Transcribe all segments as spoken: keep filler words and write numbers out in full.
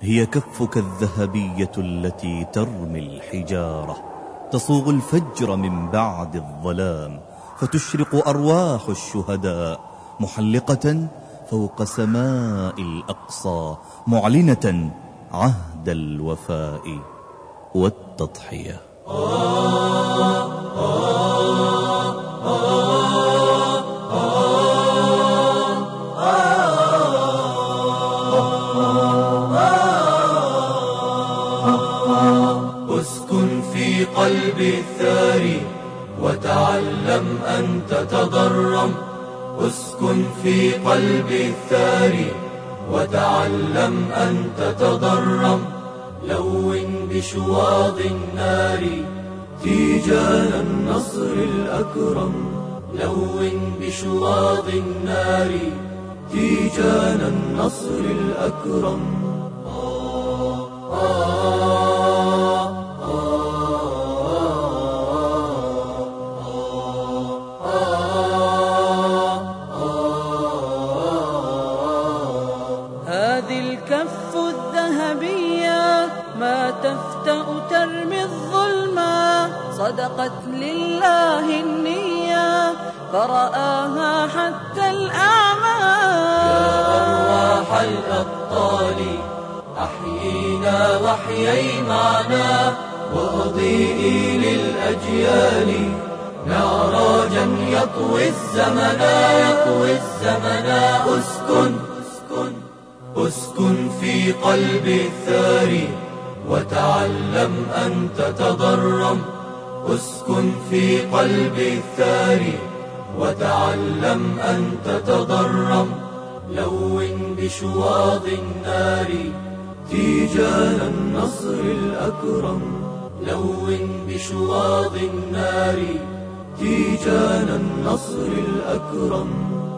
هي كفك الذهبية التي ترمي الحجارة، تصوغ الفجر من بعد الظلام، فتشرق أرواح الشهداء محلقة فوق سماء الأقصى، معلنة عهد الوفاء والتضحية. اسكن في قلب الثاري وتعلم أن تتضرم، اسكن في قلب الثاري وتعلم أن تتضرم، لون بشواظ النار تيجان النصر الأكرم، لون بشواظ النار تيجان النصر الأكرم. هذه الكف الذهبية ما تفتأ ترمي الظلمة، صدقت لله النية فرآها حتى الأعمى. يا أرواح الأبطال أحيينا واحيي معنا، وأضيئي للأجيال معراجا يطوي الزمن، يطوي الزمن. اسكن اسكن اسكن في قلب الثاري وتعلم أن تتضرم، اسكن في قلب الثاري وتعلم أن تتضرم، لون بشواظ النار تيجان النصر الأكرم، لون بشواظ النار تيجان النصر الأكرم.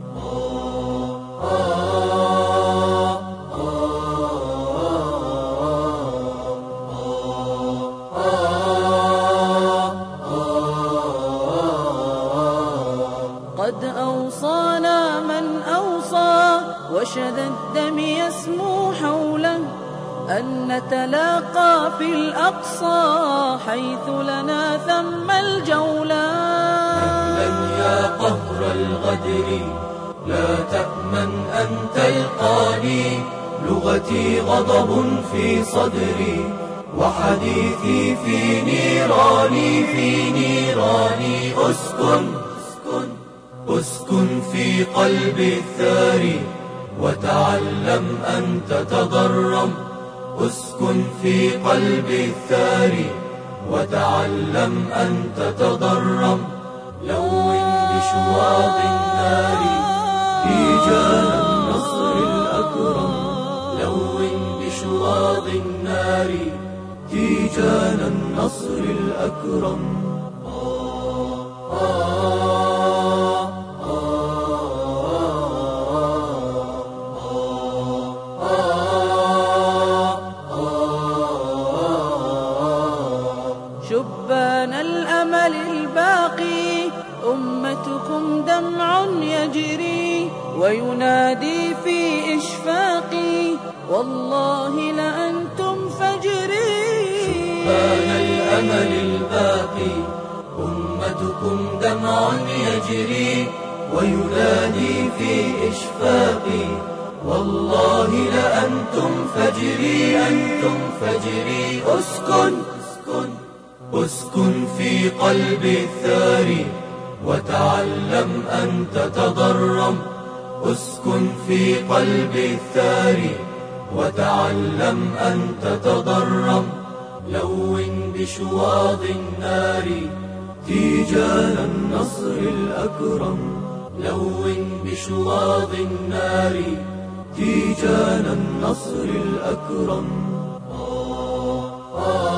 قد أوصانا من أوصى وشذا الدم يسمو حوله، أن نتلاقى في الأقصى حيث لنا ثم الجولة. مهلا يا قهر الغدر لا تأمن أن تلقاني، لغتي غضب في صدري وحديثي في نيراني، في نيراني. اسكن اسكن اسكن في قلب الثاري وتعلم أن تتضرم، اسكن في قلب الثاري وتعلم أن تتضرم، لون بشواظ النار تيجان النصر الأكرم، لون بشواظ النار تيجان النصر الأكرم. شبان الأمل الباقي أمتكم دمع يجري وينادي في إشفاقي، والله لأنتم فجري. شبان الأمل الباقي أمتكم دمع يجري وينادي في إشفاقي، والله لأنتم فجري، أنتم فجري. اسكن اسكن اسكن في قلب الثاري وتعلم أن تتضرم، اسكن في قلب الثاري وتعلم أن تتضرم، لون بشواظ النار تيجان النصر الأكرم، لون بشواظ النار تيجان النصر الأكرم.